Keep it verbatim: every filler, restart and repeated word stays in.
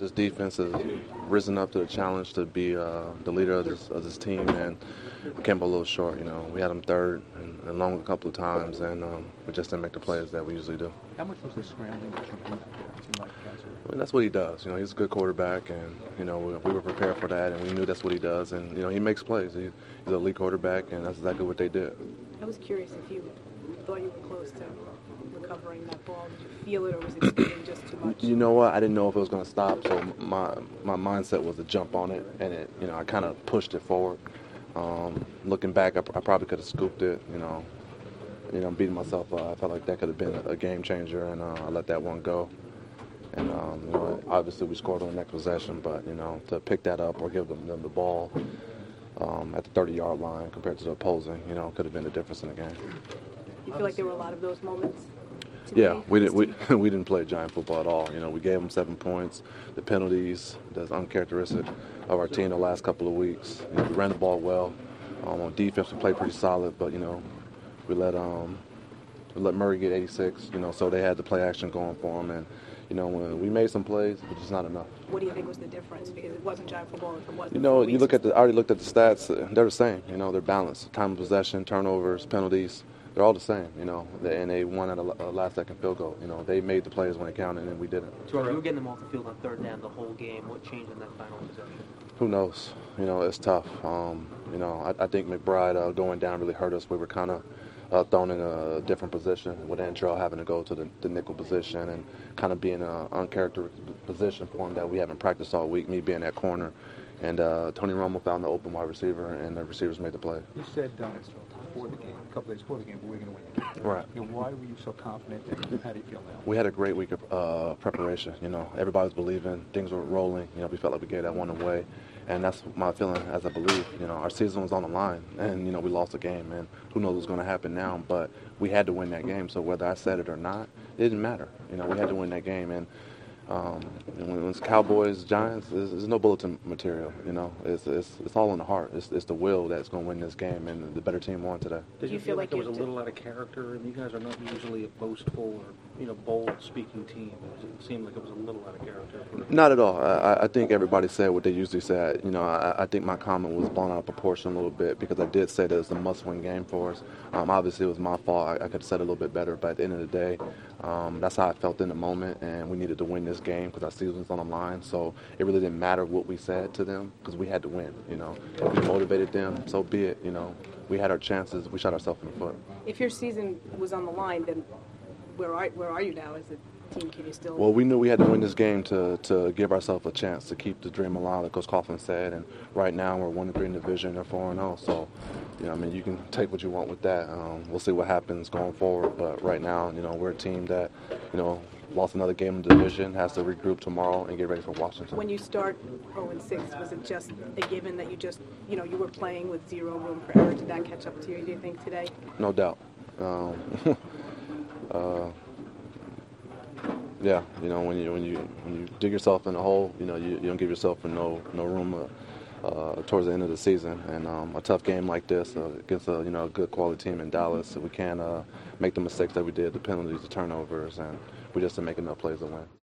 this defense has risen up to the challenge to be uh, the leader of this, of this team, and we came up a little short. You know, we had them third and, and long a couple of times, and um, we just didn't make the plays that we usually do. How much was the scrambling that you did? It seemed like guys were... I mean, that's what he does. You know, he's a good quarterback, and you know we, we were prepared for that, and we knew that's what he does. And you know, he makes plays. He, he's a elite quarterback, and that's exactly what they did. I was curious if you thought you were close to recovering that ball. Did you feel it, or was it speeding just too much? You know what? I didn't know if it was going to stop, so my my mindset was to jump on it, and it, you know, I kind of pushed it forward. Um, looking back, I, I probably could have scooped it. You know, you know, beating myself up. I felt like that could have been a, a game changer, and uh, I let that one go. And um, you know, obviously we scored on the next possession, but you know, to pick that up or give them, them the ball um, at the thirty-yard line compared to the opposing, you know, could have been the difference in the game. You feel like there were a lot of those moments? Yeah, we didn't we, we didn't play giant football at all. You know, we gave them seven points. The penalties, that's uncharacteristic of our team the last couple of weeks. You know, we ran the ball well. Um, on defense, we played pretty solid, but you know, we let um we let Murray get eighty-six. You know, so they had the play action going for them, and you know, when we made some plays, but just not enough. What do you think was the difference? Because it wasn't giant football. It wasn't. You know, you look at the. I already looked at the stats. They're the same. You know, they're balanced. Time of possession, turnovers, penalties. They're all the same, you know, and they won at a last-second field goal. You know, they made the plays when it counted, and we didn't. Jordan, you were getting them off the field on third down the whole game. What changed in that final possession? Who knows? You know, it's tough. Um, you know, I, I think McBride uh, going down really hurt us. We were kind of uh, thrown in a different position with Antrell having to go to the, the nickel position and kind of being an uncharacteristic position for him that we haven't practiced all week, me being that corner. And uh, Tony Romo found the open wide receiver, and the receivers made the play. You said uh, before the game, a couple days before the game, we're going to win the game. Right. You know, why were you so confident, and how do you feel now? We had a great week of uh, preparation. You know, everybody was believing, things were rolling. You know, we felt like we gave that one away, and that's my feeling as I believe. You know, our season was on the line, and you know, we lost the game, and who knows what's going to happen now? But we had to win that game. So whether I said it or not, it didn't matter. You know, we had to win that game, and. Um, and when it's Cowboys, Giants, there's, there's no bulletin material. You know, it's it's it's all in the heart. It's it's the will that's going to win this game, and the better team won today. Did you feel like there was a little out of character? And you guys are not usually a boastful or you know bold-speaking team. It seemed like it was a little out of character. For not at all. I, I think everybody said what they usually said. You know, I, I think my comment was blown out of proportion a little bit because I did say that it's a must-win game for us. Um, obviously, it was my fault. I, I could have said it a little bit better, but at the end of the day, um, that's how I felt in the moment, and we needed to win this game because our season was on the line. So it really didn't matter what we said to them because we had to win. You know, if we motivated them, so be it. You know, we had our chances. We shot ourselves in the foot. If your season was on the line, then where are where are you now as a team? Can you still? Well, we knew we had to win this game to to give ourselves a chance to keep the dream alive, like Coach Coughlin said. And right now we're one and three in the division, and four and zero. So, you know, I mean, you can take what you want with that. Um, we'll see what happens going forward. But right now, you know, we're a team that, you know, lost another game in the division, has to regroup tomorrow and get ready for Washington. When you start oh and six, was it just a given that you just, you know, you were playing with zero room for error? Did that catch up to you, do you think, today? No doubt. Um, uh, yeah, you know, when you when you when you dig yourself in a hole, you know, you, you don't give yourself no no room uh, uh, towards the end of the season. And um, a tough game like this uh, against a you know a good quality team in Dallas, so we can't uh, make the mistakes that we did, the penalties, the turnovers, and we just didn't make enough plays to win.